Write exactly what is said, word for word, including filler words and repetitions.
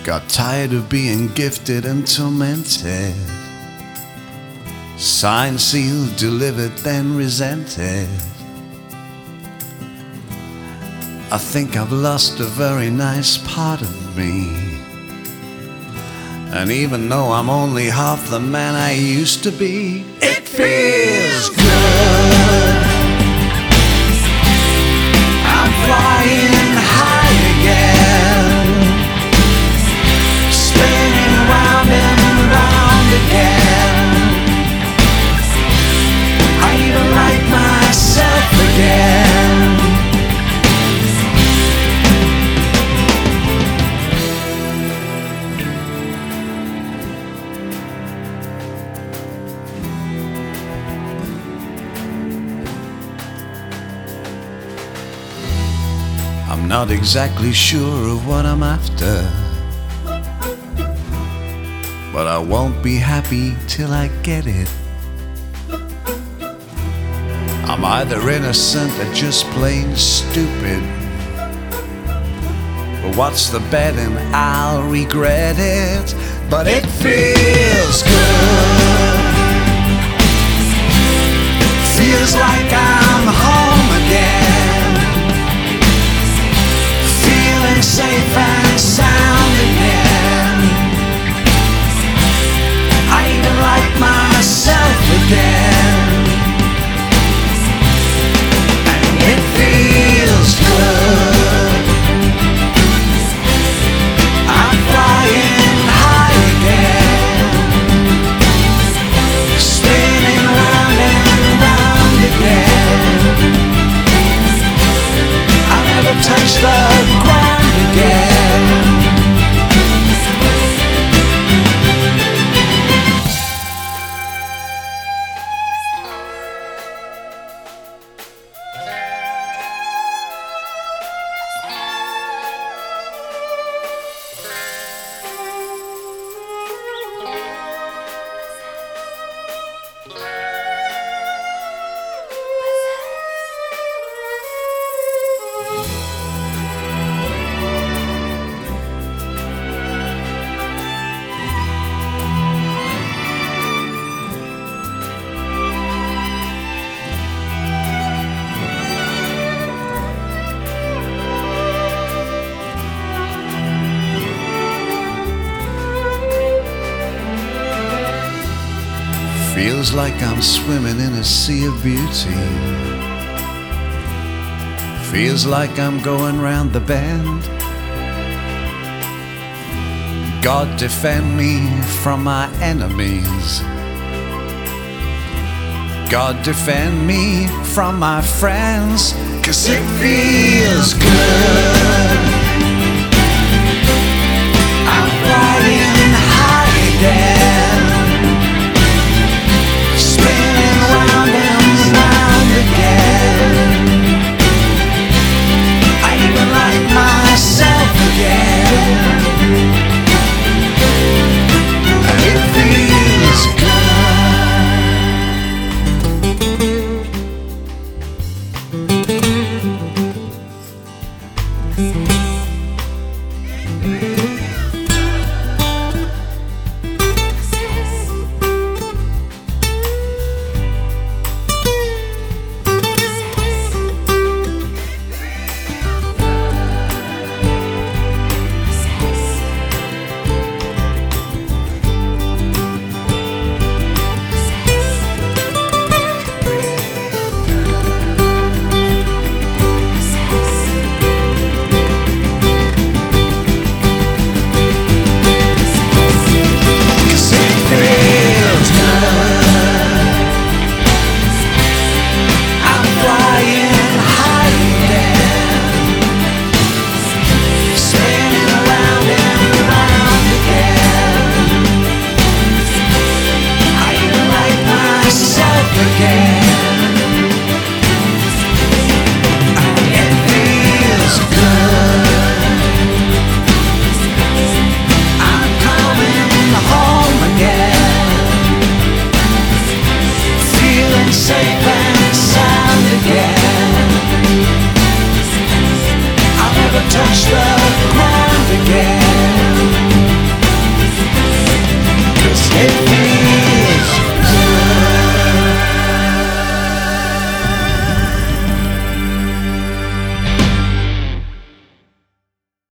Got tired of being gifted and tormented, signed, sealed, delivered, then resented. I think I've lost a very nice part of me, and even though I'm only half the man I used to be, it feels good. I'm flying high again, spinning round and round again. I even like myself again. I'm not exactly sure of what I'm after, but I won't be happy till I get it. I'm either innocent or just plain stupid, but what's the bet and I'll regret it. But it feels good. Feels like I'm home again, feeling safe and sound again. I even like myself again, and it feels good. I'm flying high again, spinning round and round again. I never touched the ground again. Feels like I'm swimming in a sea of beauty. Feels like I'm going round the bend. God defend me from my enemies. God defend me from my friends, 'cause it feels good. I'm flying high again, spinning round and round again. I even like myself again, and it feels good. Touch the ground again. feels